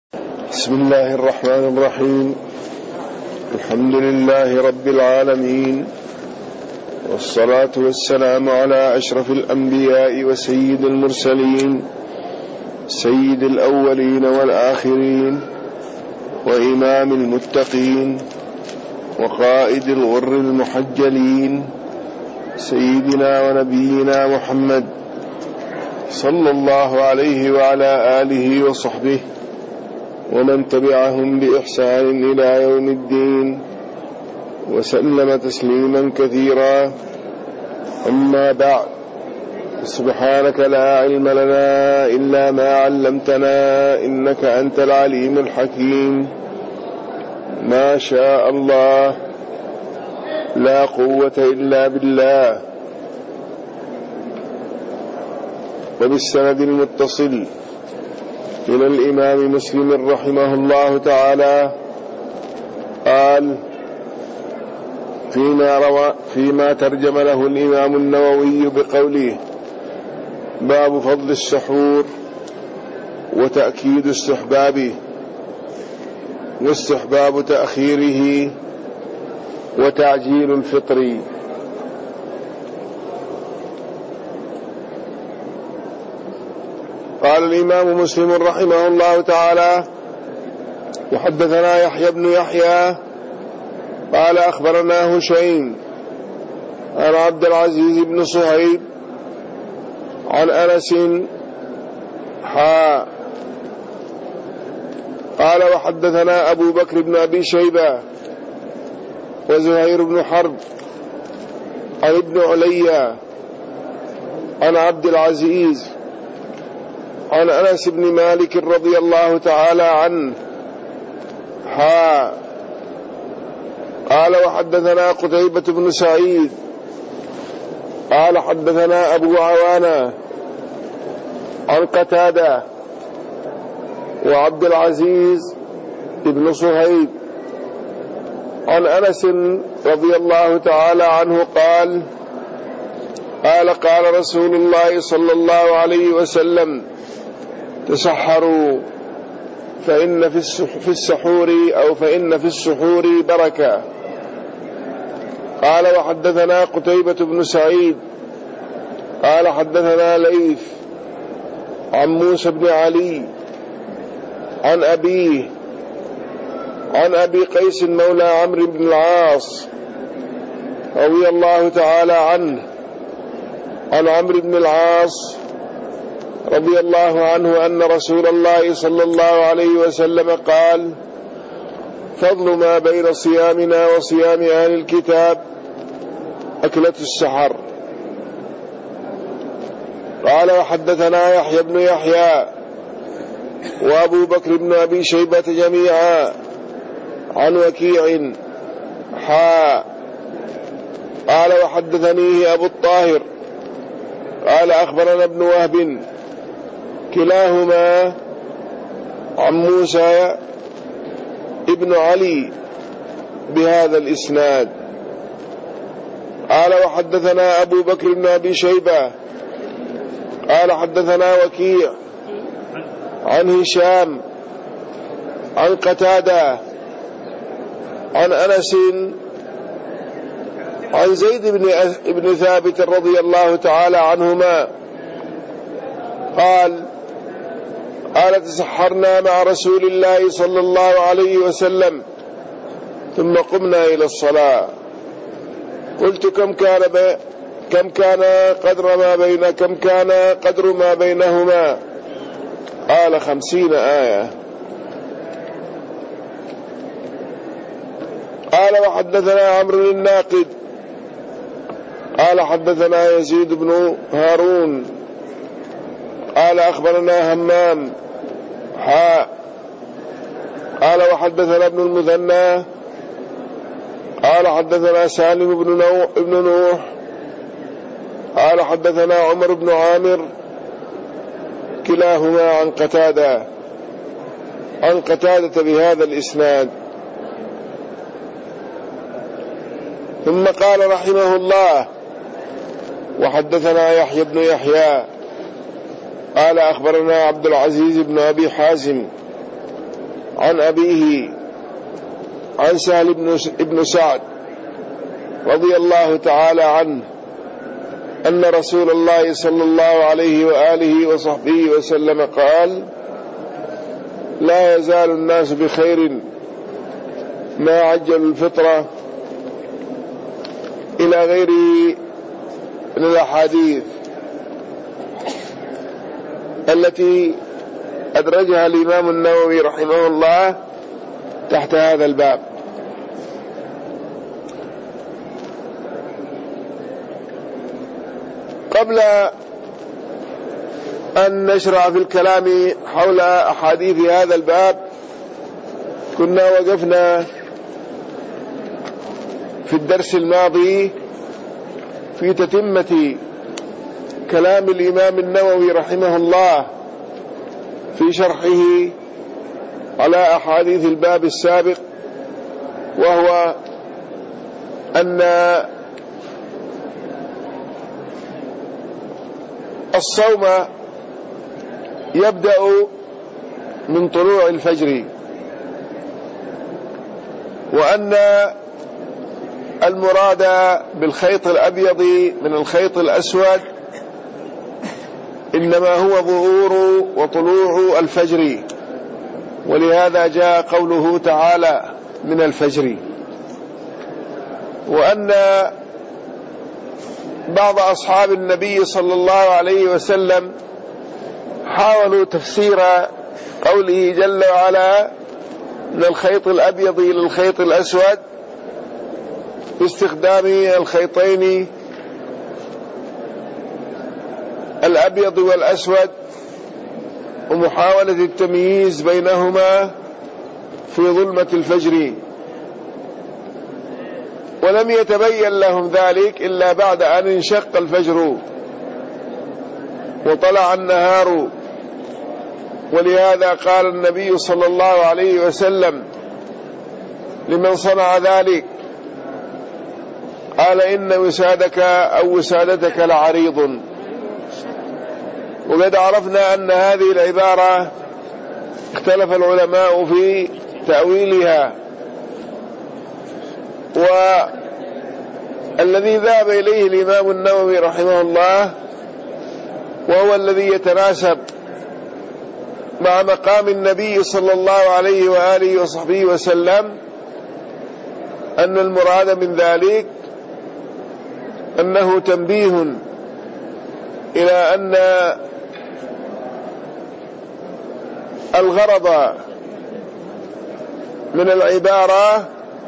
بسم الله الرحمن الرحيم. الحمد لله رب العالمين، والصلاة والسلام على أشرف الأنبياء وسيد المرسلين، سيد الأولين والآخرين، وإمام المتقين، وقائد الغر المحجلين، سيدنا ونبينا محمد صلى الله عليه وعلى آله وصحبه ومن تبعهم بإحسان إلى يوم الدين، وسلم تسليما كثيرا. أما بعد، سبحانك لا علم لنا إلا ما علمتنا إنك أنت العليم الحكيم. ما شاء الله، لا قوة إلا بالله. وبالسند المتصل إلى الإمام مسلم رحمه الله تعالى قال فيما ترجم له الإمام النووي بقوله: باب فضل السحور وتأكيد استحبابه، واستحباب تأخيره وتعجيل الفطر. قال الإمام مسلم رحمه الله تعالى: وحدثنا يحيى بن يحيى قال أخبرنا هشيم عن عبد العزيز بن صهيب عن أنس قال وحدثنا أبو بكر بن أبي شيبة وزهير بن حرب عن ابن علي عن عبد العزيز عن أنس بن مالك رضي الله تعالى عنه قال وحدثنا قتيبة بن سعيد قال حدثنا أبو عوانة عن قتادة وعبد العزيز بن صهيب عن أنس رضي الله تعالى عنه قال قال رسول الله صلى الله عليه وسلم: تسحروا فإن في السحور بركة. قال وحدثنا قتيبة بن سعيد قال حدثنا ليث عن موسى بن علي عن أبي قيس مولى عمرو بن العاص رضي الله تعالى عنه عن عمرو بن العاص رضي الله عنه أن رسول الله صلى الله عليه وسلم قال: فضل ما بين صيامنا وصيام أهل الكتاب أكلة السحر. قال وحدثنا يحيى بن يحيى وأبو بكر بن أبي شيبة جميعا عن وكيع قال وحدثنيه أبو الطاهر قال أخبرنا ابن وهب كلاهما عن موسى ابن علي بهذا الإسناد. قال وحدثنا أبو بكر بن أبي شيبة قال حدثنا وكيع عن هشام عن قتادة عن أنس عن زيد بن ثابت رضي الله تعالى عنهما قال تسحرنا مع رسول الله صلى الله عليه وسلم ثم قمنا إلى الصلاة. قلت كم كان قدر ما بينهما؟ قال 50 آية. قال وحدثنا عمرو الناقد قال حدثنا يزيد بن هارون قال أخبرنا همام قال وحدثنا ابن المثنى قال حدثنا سالم بن نوح قال حدثنا عمر بن عامر كلاهما عن قتادة بهذا الإسناد. ثم قال رحمه الله: وحدثنا يحيى بن يحيى قال أخبرنا عبد العزيز بن أبي حازم عن أبيه عن سهل بن سعد رضي الله تعالى عنه أن رسول الله صلى الله عليه وآله وصحبه وسلم قال: لا يزال الناس بخير ما عجلوا الفطرة، إلى غيره من الأحاديث التي أدرجها الإمام النووي رحمه الله تحت هذا الباب. قبل أن نشرع في الكلام حول أحاديث هذا الباب كنا وقفنا في الدرس الماضي في تتمة كلام الإمام النووي رحمه الله في شرحه على أحاديث الباب السابق، وهو أن الصوم يبدأ من طلوع الفجر، وأن المراد بالخيط الأبيض من الخيط الأسود إنما هو ظهور وطلوع الفجر، ولهذا جاء قوله تعالى من الفجر. وأن بعض أصحاب النبي صلى الله عليه وسلم حاولوا تفسير قوله جل وعلا من الخيط الأبيض إلى الخيط الأسود باستخدام الخيطين الأبيض والأسود ومحاولة التمييز بينهما في ظلمة الفجر، ولم يتبين لهم ذلك إلا بعد أن انشق الفجر وطلع النهار. ولهذا قال النبي صلى الله عليه وسلم لمن صنع ذلك، قال: إن وسادك أو وسادتك لعريض. وقد عرفنا أن هذه العبارة اختلف العلماء في تأويلها، والذي ذهب إليه الإمام النووي رحمه الله وهو الذي يتناسب مع مقام النبي صلى الله عليه وآله وصحبه وسلم أن المراد من ذلك أنه تنبيه إلى أن الغرض من العبارة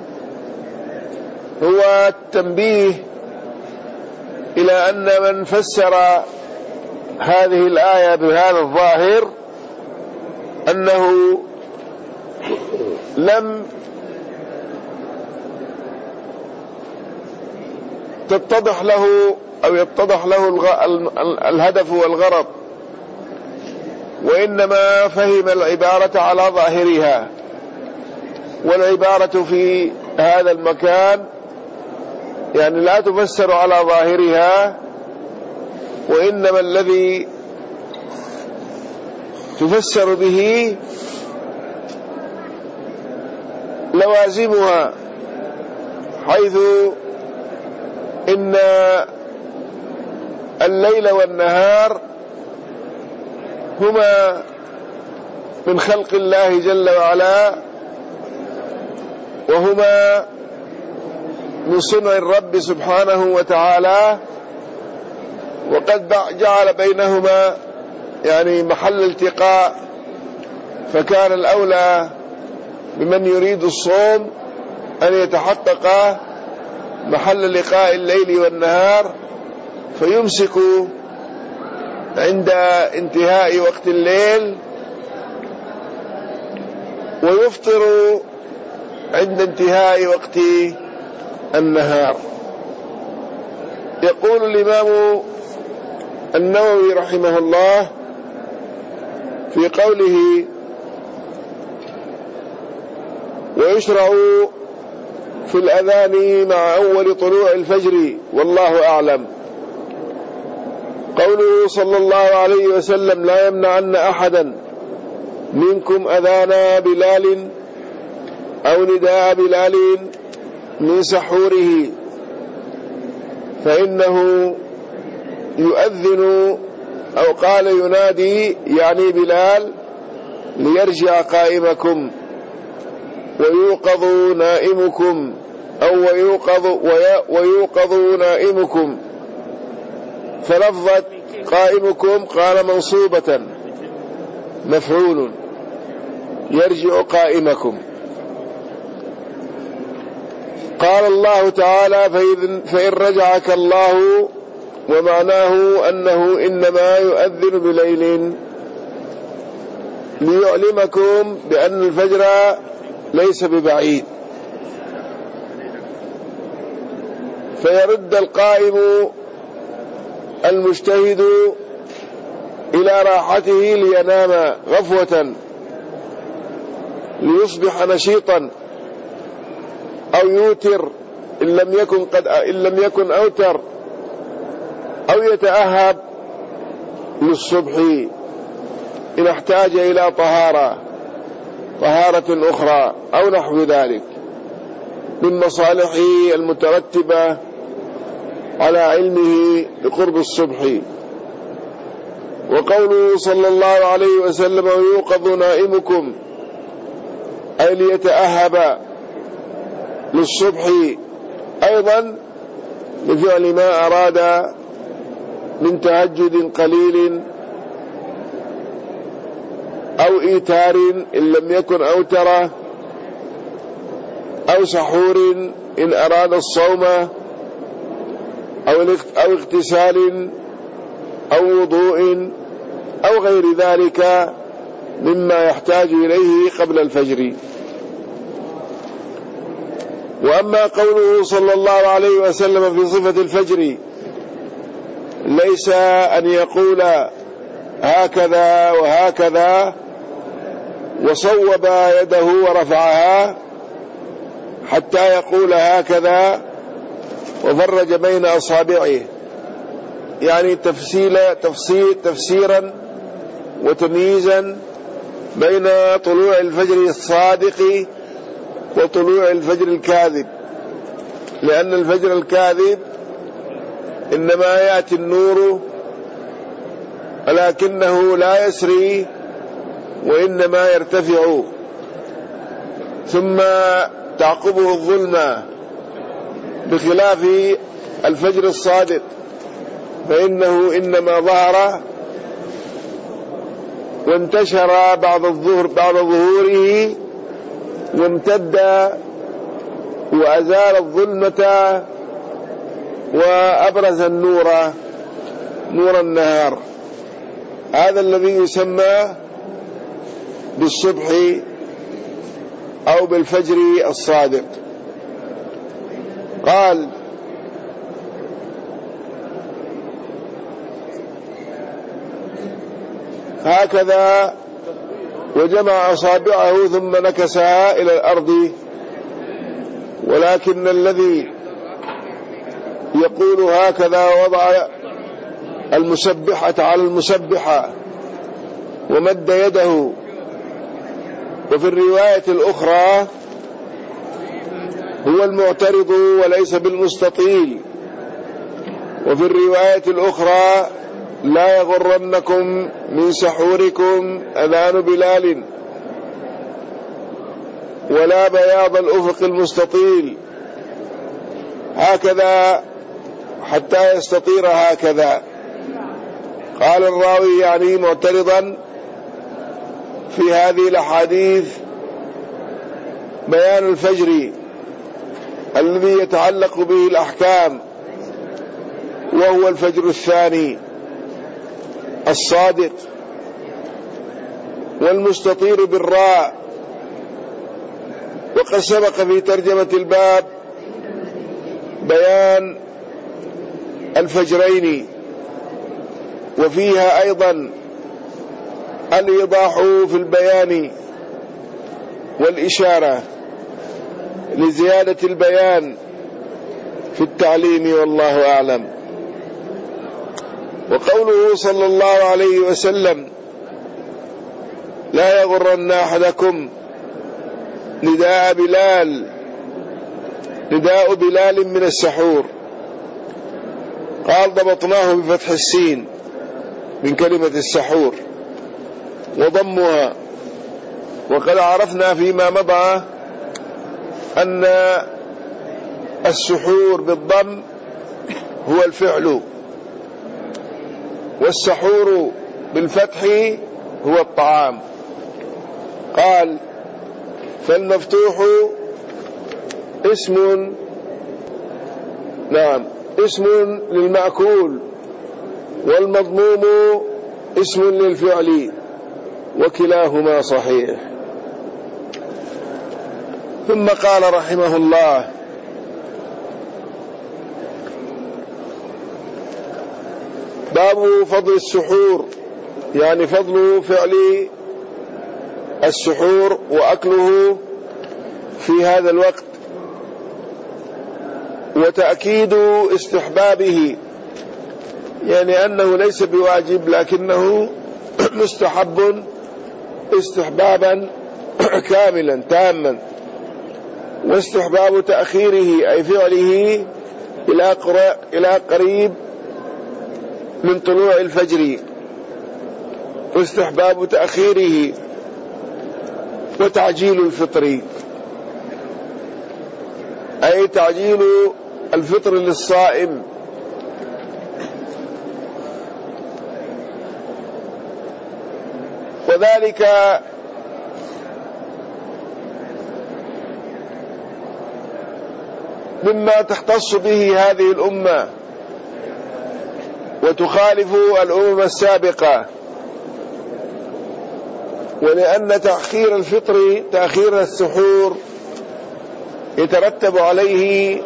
هو التنبيه إلى أن من فسر هذه الآية بهذا الظاهر أنه لم تتضح له أو يتضح له الهدف والغرض، وإنما فهم العبارة على ظاهرها. والعبارة في هذا المكان يعني لا تفسر على ظاهرها، وإنما الذي تفسر به لوازمها، حيث إن الليل والنهار هما من خلق الله جل وعلا، وهما من صنع الرب سبحانه وتعالى، وقد جعل بينهما يعني محل التقاء، فكان الأولى بمن يريد الصوم أن يتحقق محل لقاء الليل والنهار، فيمسك عند انتهاء وقت الليل ويفطر عند انتهاء وقت النهار. يقول الإمام النووي رحمه الله في قوله: ويشرع في الأذان مع أول طلوع الفجر والله أعلم. قوله صلى الله عليه وسلم: لا يمنعن أحدا منكم أذان بلال أو نداء بلال من سحوره فإنه يؤذن أو قال ينادي يعني بلال ليرجع قائمكم ويوقظ نائمكم أو ويوقظ نائمكم. فلفظة قائمكم قال منصوبة مفعول يرجع قائمكم. قال الله تعالى فإن رجعك الله، ومعناه أنه إنما يؤذن بليل ليعلمكم بأن الفجر ليس ببعيد، فيرد القائم المجتهد إلى راحته لينام غفوة ليصبح نشيطا، أو يوتر إن لم يكن أوتر، أو يتأهب للصبح إن احتاج إلى طهارة أخرى أو نحو ذلك من مصالحه المترتبة على علمه بقرب الصبح. وقوله صلى الله عليه وسلم ويوقظ نائمكم أي ليتأهب للصبح أيضا لفعل ما أراد من تهجد قليل أو إيتار إن لم يكن أوتره، أو سحور إن أراد الصوم، أو اغتسال أو وضوء أو غير ذلك مما يحتاج إليه قبل الفجر. وأما قوله صلى الله عليه وسلم في صفة الفجر ليس أن يقول هكذا وهكذا وصوب يده ورفعها حتى يقول هكذا وفرج بين أصابعه، يعني تفسيرا وتمييزا بين طلوع الفجر الصادق وطلوع الفجر الكاذب، لأن الفجر الكاذب إنما يأتي النور ولكنه لا يسري وإنما يرتفع ثم تعقبه الظلمة، بخلاف الفجر الصادق فإنه إنما ظهر وانتشر بعد ظهوره وامتد وأزال الظلمة وأبرز النور نور النهار. هذا الذي يسمى بالصبح أو بالفجر الصادق. قال هكذا وجمع أصابعه ثم نكسها إلى الأرض، ولكن الذي يقول هكذا وضع المسبحة على المسبحة ومد يده. وفي الرواية الأخرى هو المعترض وليس بالمستطيل. وفي الرواية الأخرى لا يغرنكم من سحوركم أذان بلال ولا بياض الأفق المستطيل، هكذا حتى يستطير هكذا. قال الراوي يعني معترضا في هذه الأحاديث بيان الفجر الذي يتعلق به الأحكام، وهو الفجر الثاني الصادق والمستطير بالراء. وقد سبق في ترجمة الباب بيان الفجرين، وفيها أيضا الإيضاح في البيان والإشارة لزيادة البيان في التعليم، والله أعلم. وقوله صلى الله عليه وسلم لا يغرن أحدكم نداء بلال من السحور. قال ضبطناه بفتح السين من كلمة السحور وضمها. وقد عرفنا فيما مضى أن السحور بالضم هو الفعل، والسحور بالفتح هو الطعام. قال فالمفتوح اسم للمأكول، والمضموم اسم للفعل، وكلاهما صحيح. ثم قال رحمه الله: باب فضل السحور، يعني فضل فعل السحور وأكله في هذا الوقت، وتأكيد استحبابه، يعني أنه ليس بواجب لكنه مستحب استحبابا كاملا تاما. واستحباب تأخيره أي فعله إلى قريب من طلوع الفجر، واستحباب تأخيره وتعجيل الفطر، أي تعجيل الفطر للصائم، وذلك مما تختص به هذه الأمة وتخالف الأمم السابقة. ولأن تأخير الفطر، تأخير السحور، يترتب عليه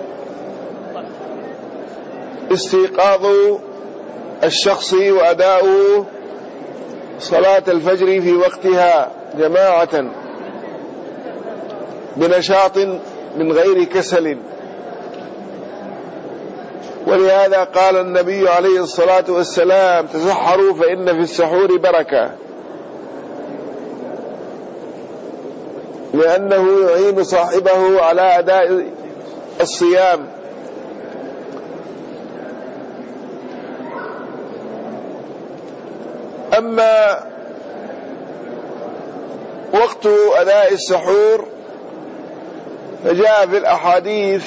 استيقاظ الشخص وأداء صلاة الفجر في وقتها جماعة بنشاط من غير كسل. ولهذا قال النبي عليه الصلاة والسلام: تسحروا فإن في السحور بركة، لأنه يعين صاحبه على أداء الصيام. أما وقت أداء السحور فجاء في الأحاديث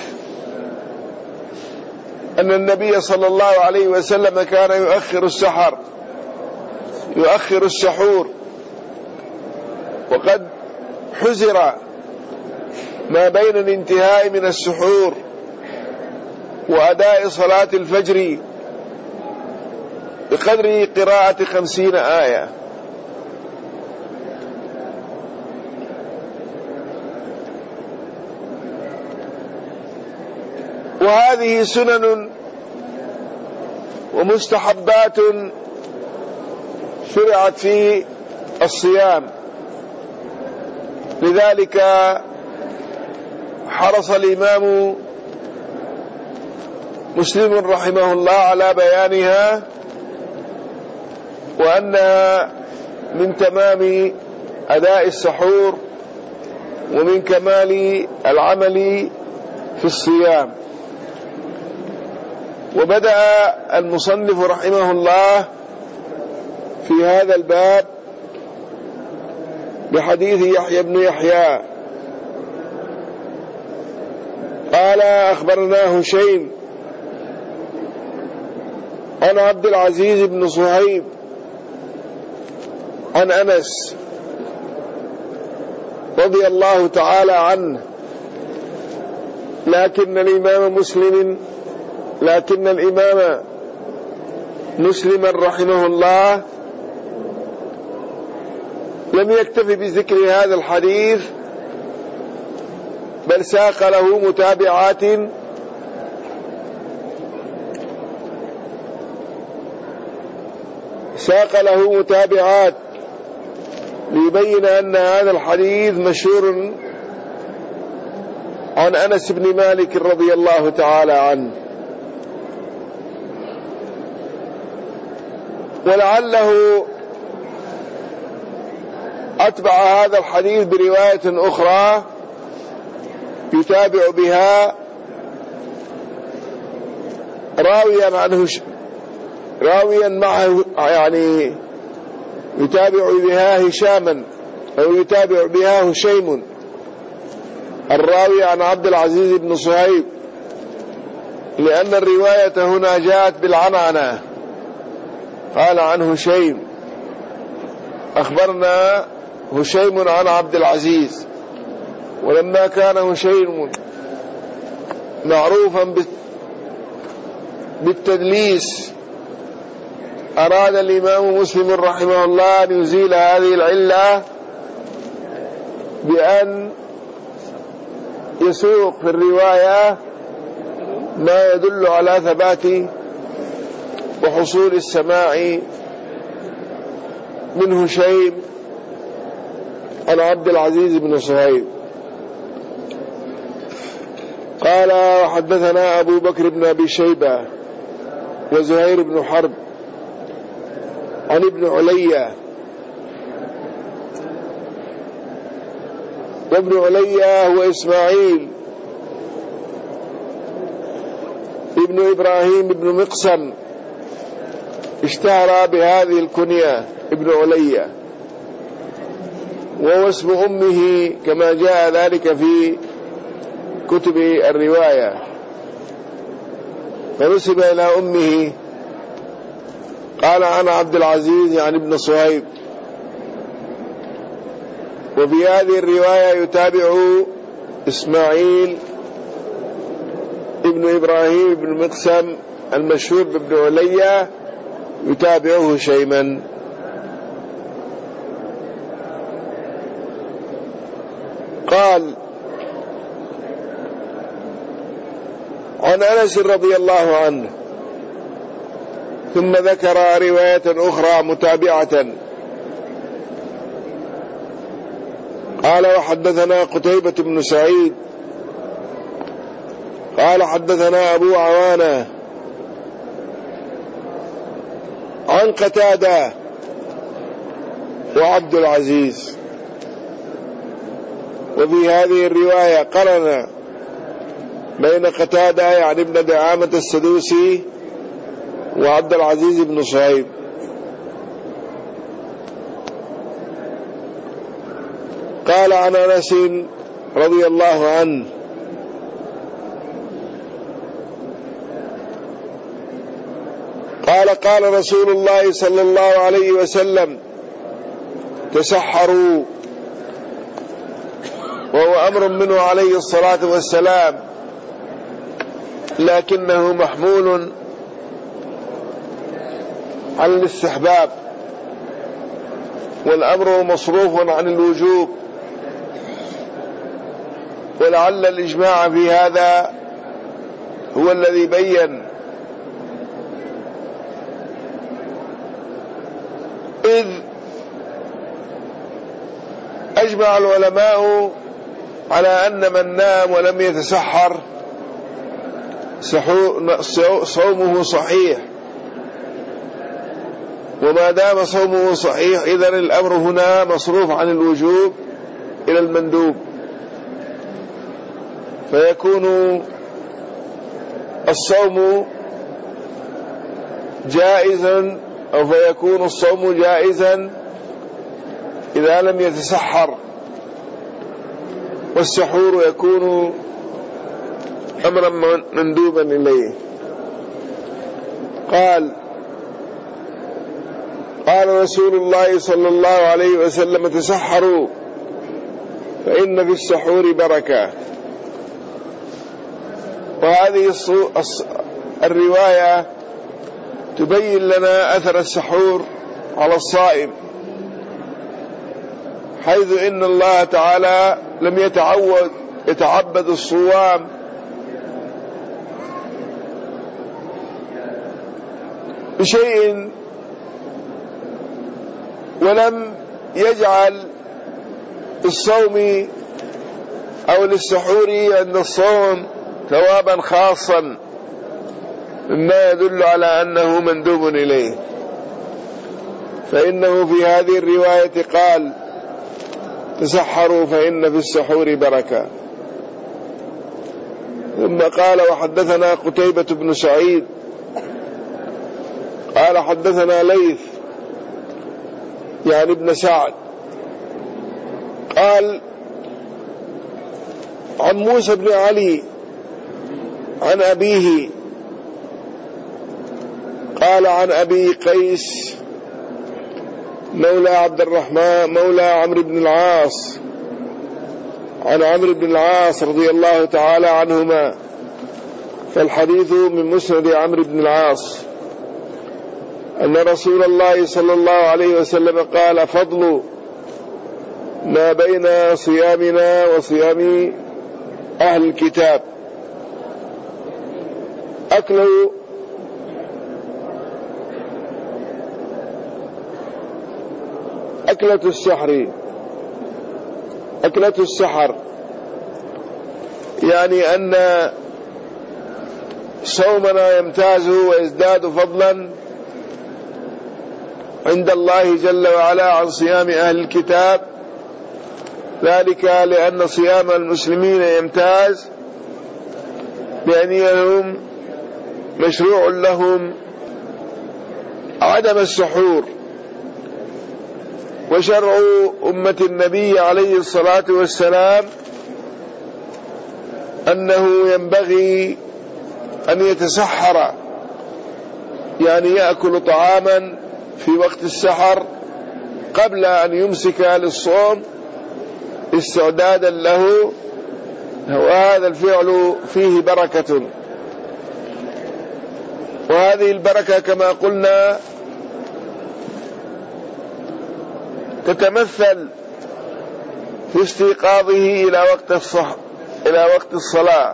أن النبي صلى الله عليه وسلم كان يؤخر السحور، وقد حزر ما بين الانتهاء من السحور وأداء صلاة الفجر بقدر قراءة 50 آية. وهذه سنن ومستحبات شرعت في الصيام، لذلك حرص الإمام مسلم رحمه الله على بيانها، وأنها من تمام أداء السحور ومن كمال العمل في الصيام. وبدأ المصنف رحمه الله في هذا الباب بحديث يحيى بن يحيى قال: أخبرنا هشيم عن عبد العزيز بن صهيب عن أنس رضي الله تعالى عنه، لكن الإمام مسلما رحمه الله لم يكتفي بذكر هذا الحديث، بل ساق له متابعات ليبين أن هذا الحديث مشهور عن أنس بن مالك رضي الله تعالى عنه. ولعله أتبع هذا الحديث برواية أخرى يتابع بها راويا معه، يعني يتابع بها هشاما أو يتابع بها هشيم، الراوي عن عبد العزيز بن صهيب، لأن الرواية هنا جاءت بالعنعنة. قال عن هشيم أخبرنا هشيم عن عبد العزيز، ولما كان هشيم معروفا بالتدليس أراد الإمام مسلم رحمه الله أن يزيل هذه العلة بأن يسوق في الرواية ما يدل على ثبات وحصول السماع من هشيم عن عبد العزيز بن صهيب. قال وحدثنا أبو بكر بن أبي شيبة وزهير بن حرب عن ابن عليا، وابن عليا هو إسماعيل ابن إبراهيم ابن مقسم، اشتهر بهذه الكنية ابن عليا، وهو اسم أمه كما جاء ذلك في كتب الرواية، فنسب إلى أمه. قال عن عبد العزيز يعني ابن صهيب. وفي هذه الرواية يتابع إسماعيل ابن إبراهيم ابن مقسم المشهور بابن عليا، يتابعه هشيما. قال عن أنس رضي الله عنه، ثم ذكر رواية أخرى متابعة. قال وحدثنا قتيبة بن سعيد قال حدثنا أبو عوانة عن قتادة وعبد العزيز. وفي هذه الرواية قرن بين قتادة يعني ابن دعامة السدوسي وعبد العزيز بن صهيب. قال عن أنس رضي الله عنه قال قال رسول الله صلى الله عليه وسلم تسحروا، وهو أمر منه عليه الصلاة والسلام، لكنه محمول على الاستحباب، والأمر مصروف عن الوجوب، ولعل الإجماع في هذا هو الذي بين، إذ أجمع العلماء على أن من نام ولم يتسحر صومه صحيح، وما دام صومه صحيح إذن الأمر هنا مصروف عن الوجوب إلى المندوب، فيكون الصوم جائزا، أو فيكون الصوم جائزا إذا لم يتسحر، والسحور يكون أمرا مندوبا إليه. قال رسول الله صلى الله عليه وسلم تسحروا فإن في السحور بركة. وهذه الرواية تبين لنا أثر السحور على الصائم، حيث إن الله تعالى لم يتعبد الصوام بشيء، ولم يجعل الصوم أو للسحور عند الصوم ثوابا خاصا، مما يدل على أنه مندوب إليه. فإنه في هذه الرواية قال تسحروا فإن في السحور بركة. ثم قال وحدثنا قتيبة بن سعيد قال حدثنا ليث يعني ابن سعد قال عن موسى بن علي عن أبيه قال عن أبي قيس مولى عبد الرحمن مولى عمرو بن العاص عن عمرو بن العاص رضي الله تعالى عنهما، فالحديث من مسند عمرو بن العاص أن رسول الله صلى الله عليه وسلم قال فضل ما بين صيامنا وصيام أهل الكتاب أكلة السحر، يعني أن صومنا يمتاز ويزداد فضلا عند الله جل وعلا عن صيام أهل الكتاب، ذلك لأن صيام المسلمين يمتاز لأنهم مشروع لهم عدم السحور، وشرع أمة النبي عليه الصلاة والسلام أنه ينبغي أن يتسحر، يعني يأكل طعاما في وقت السحر قبل أن يمسك للصوم استعدادا له، وهذا الفعل فيه بركة، وهذه البركة كما قلنا تتمثل في استيقاظه إلى وقت الصلاة،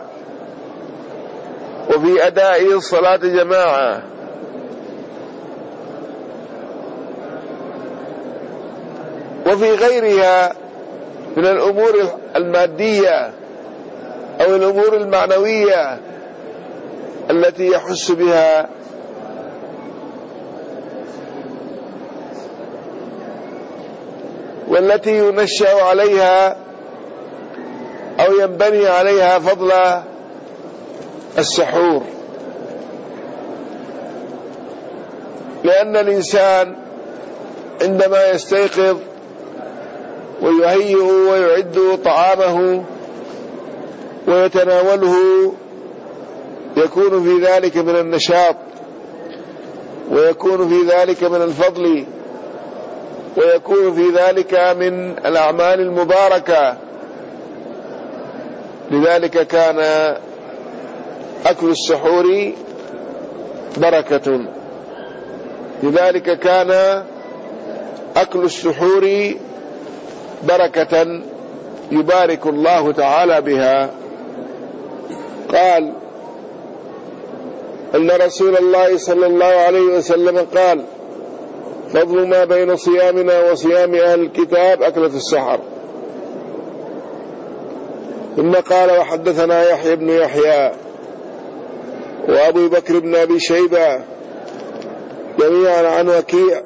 وفي أداء الصلاة جماعة، وفي غيرها من الأمور المادية أو الأمور المعنوية التي يحس بها والتي ينشأ عليها أو ينبني عليها فضل السحور، لأن الإنسان عندما يستيقظ ويهيئ ويعد طعامه ويتناوله يكون في ذلك من النشاط، ويكون في ذلك من الفضل، ويكون في ذلك من الأعمال المباركة. لذلك كان أكل السحور بركة، لذلك كان أكل السحور بركة يبارك الله تعالى بها. قال أن رسول الله صلى الله عليه وسلم قال فضل ما بين صيامنا وصيام أهل الكتاب أكلة السحر. ثم قال وحدثنا يحيى بن يحيى وأبو بكر بن أبي شيبة جميعا عن وكيع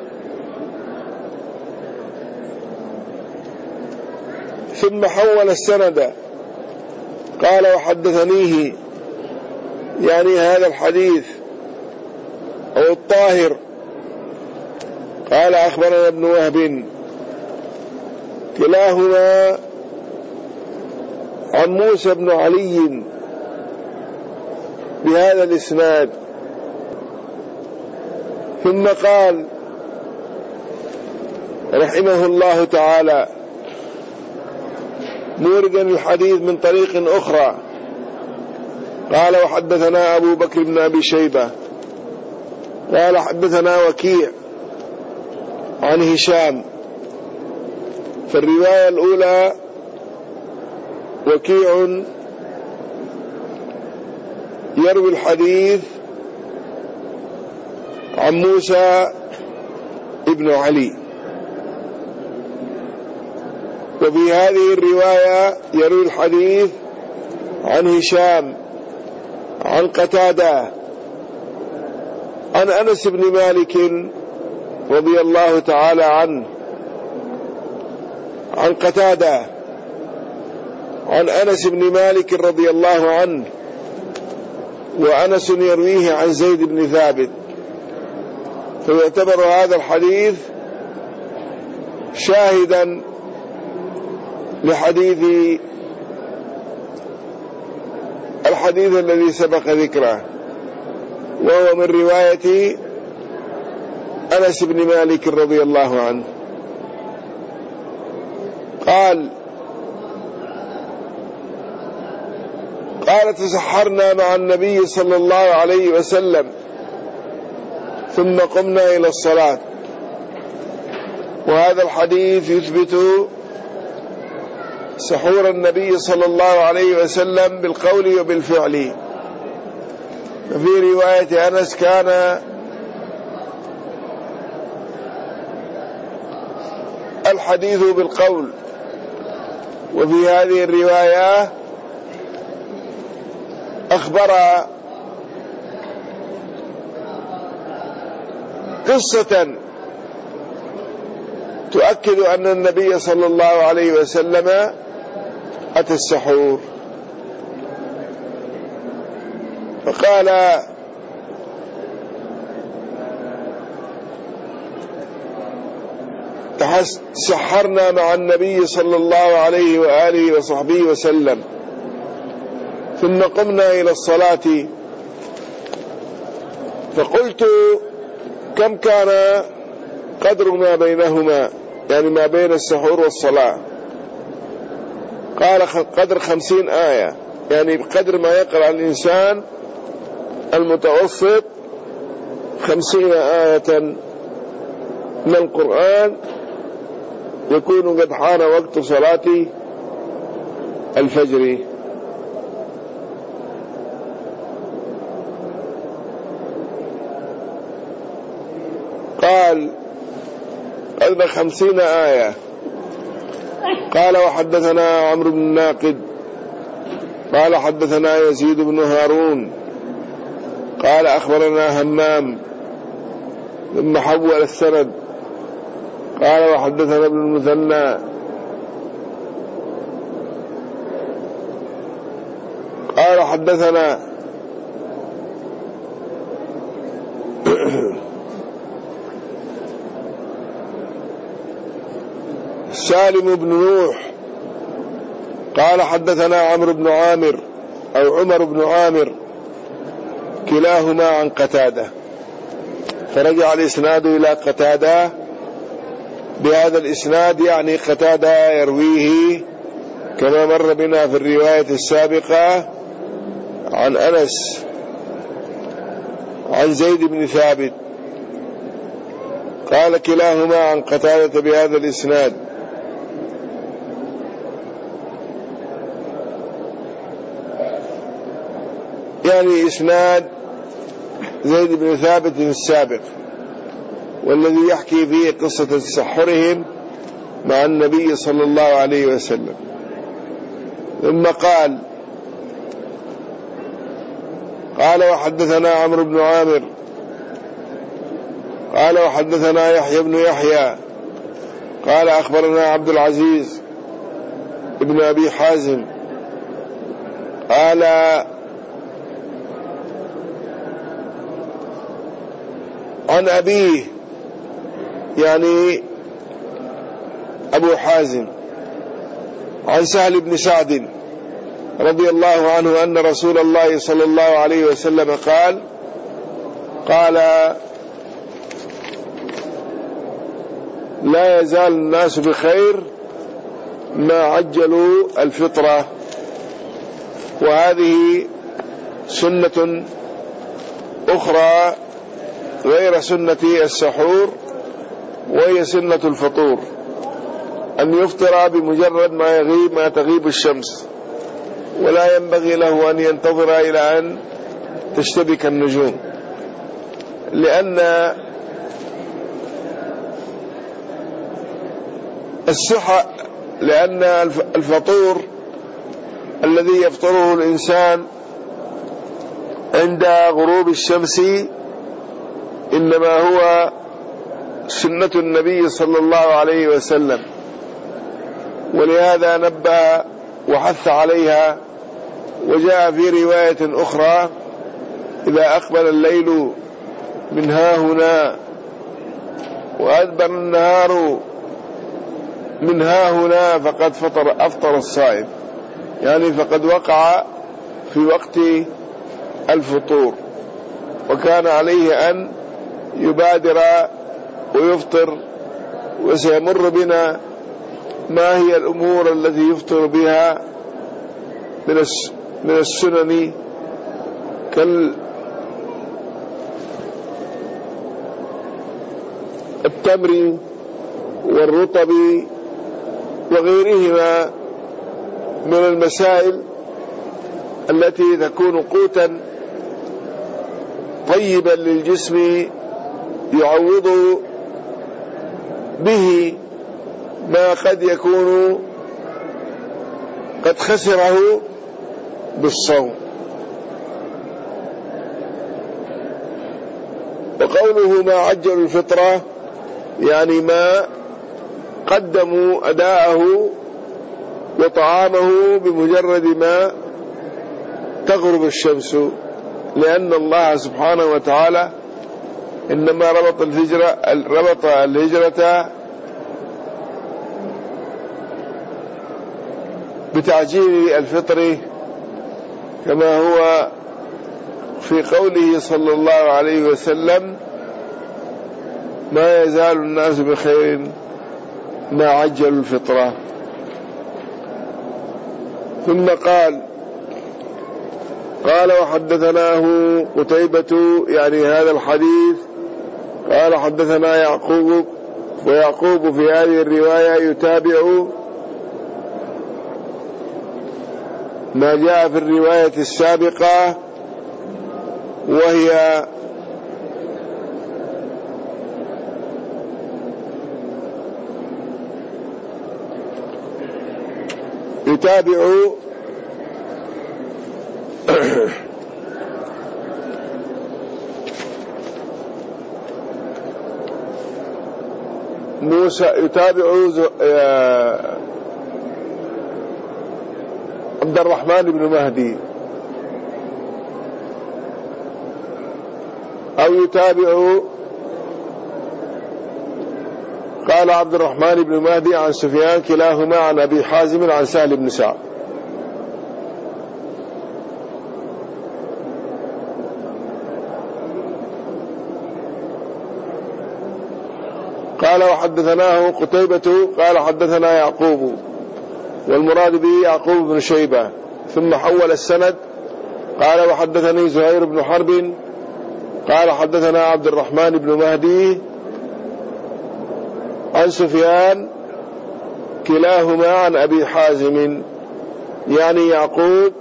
ثم حول السند قال وحدثنيه، يعني هذا الحديث أو الطاهر قال أخبرنا ابن وهب كلاهما عن موسى بن علي بهذا الإسناد. ثم قال رحمه الله تعالى موردا الحديث من طريق أخرى قال وحدثنا أبو بكر بن أبي شيبة قال حدثنا وكيع عن هشام. فالرواية الأولى وكيع يروي الحديث عن موسى ابن علي، وفي هذه الرواية يروي الحديث عن هشام عن قتادة عن أنس بن مالك رضي الله تعالى عنه عن قتادة عن أنس بن مالك رضي الله عنه، وأنس يرويه عن زيد بن ثابت، فيعتبر هذا الحديث شاهدا لحديث الذي سبق ذكره، وهو من رواية أنس بن مالك رضي الله عنه. قال تسحرنا مع النبي صلى الله عليه وسلم ثم قمنا إلى الصلاة. وهذا الحديث يثبت سحور النبي صلى الله عليه وسلم بالقول وبالفعل. ففي رواية أنس كان الحديث بالقول، وفي هذه الرواية أخبر قصة تؤكد أن النبي صلى الله عليه وسلم أتى السحور، فقال سحرنا مع النبي صلى الله عليه وآله وصحبه وسلم ثم قمنا إلى الصلاة، فقلت كم كان قدر ما بينهما، يعني ما بين السحور والصلاة؟ قال قدر 50 آية، يعني بقدر ما يقرأ الإنسان المتوسط 50 آية من القرآن يكون قد حان وقت صلاة الفجر. قال قدر 50 آية. قال وحدثنا عمرو بن الناقد قال حدثنا يزيد بن هارون قال أخبرنا همام، ثم حول السند قال وحدثنا ابن المثنى قال حدثنا سالم بن نوح قال حدثنا عمرو بن عامر أو عمر بن عامر، كلاهما عن قتادة، فرجع الإسناد إلى قتادة بهذا الإسناد، يعني قتادة يرويه كما مر بنا في الرواية السابقة عن أنس عن زيد بن ثابت، قال كلاهما عن قتادة بهذا الإسناد. يعني إسناد زيد بن ثابت السابق، والذي يحكي فيه قصة تسحرهم مع النبي صلى الله عليه وسلم. ثم قال وحدثنا عمرو بن عامر قال وحدثنا يحيى بن يحيى قال أخبرنا عبد العزيز ابن أبي حازم قال عن أبيه، يعني أبو حازم، عن سهل بن سعد رضي الله عنه أن رسول الله صلى الله عليه وسلم قال لا يزال الناس بخير ما عجلوا الفطرة. وهذه سنة أخرى غير سنة السحور، وهي سنة الفطور، أن يفطر بمجرد ما تغيب الشمس، ولا ينبغي له أن ينتظر إلى أن تشتبك النجوم، لأن الفطور الذي يفطره الإنسان عند غروب الشمس إنما هو سنة النبي صلى الله عليه وسلم، ولهذا نبه وحث عليها. وجاء في رواية أخرى: إذا أقبل الليل من هاهنا وأدبر النهار من هاهنا فقد أفطر الصائم، يعني فقد وقع في وقت الفطور، وكان عليه أن يبادر ويفطر. وسيمر بنا ما هي الأمور التي يفطر بها من السنن كالتمر والرطب وغيرهما من المسائل التي تكون قوتا طيبا للجسم يعوض به ما قد يكون قد خسره بالصوم. وقوله ما عجل الفطرة يعني ما قدموا أداءه وطعامه بمجرد ما تغرب الشمس، لأن الله سبحانه وتعالى إنما ربط الهجرة بتعجيل الفطر، كما هو في قوله صلى الله عليه وسلم: ما يزال الناس بخير ما عجلوا الفطرة. ثم قال وحدثناه قتيبة، يعني هذا الحديث. قال حدثنا يعقوب، ويعقوب في هذه الرواية يتابع ما جاء في الرواية السابقة، وهي يتابع موسى، يتابع عبد الرحمن بن مهدي، أو يتابع. قال عبد الرحمن بن مهدي عن سفيان كلاهما عن أبي حازم عن سهل بن سعد. قال وحدثناه قتيبة قال حدثنا يعقوب، والمراد به يعقوب بن شيبة. ثم حول السند قال وحدثني زهير بن حرب قال حدثنا عبد الرحمن بن مهدي عن سفيان كلاهما عن أبي حازم، يعني يعقوب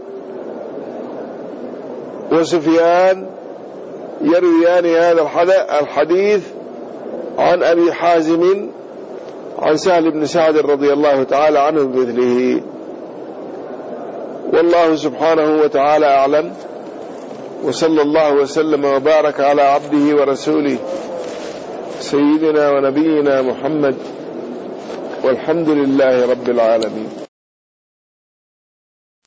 وسفيان يرويان هذا الحديث عن أبي حازم عن سهل بن سعد رضي الله تعالى عنه بمثله. والله سبحانه وتعالى أعلم، وصلى الله وسلم وبارك على عبده ورسوله سيدنا ونبينا محمد، والحمد لله رب العالمين.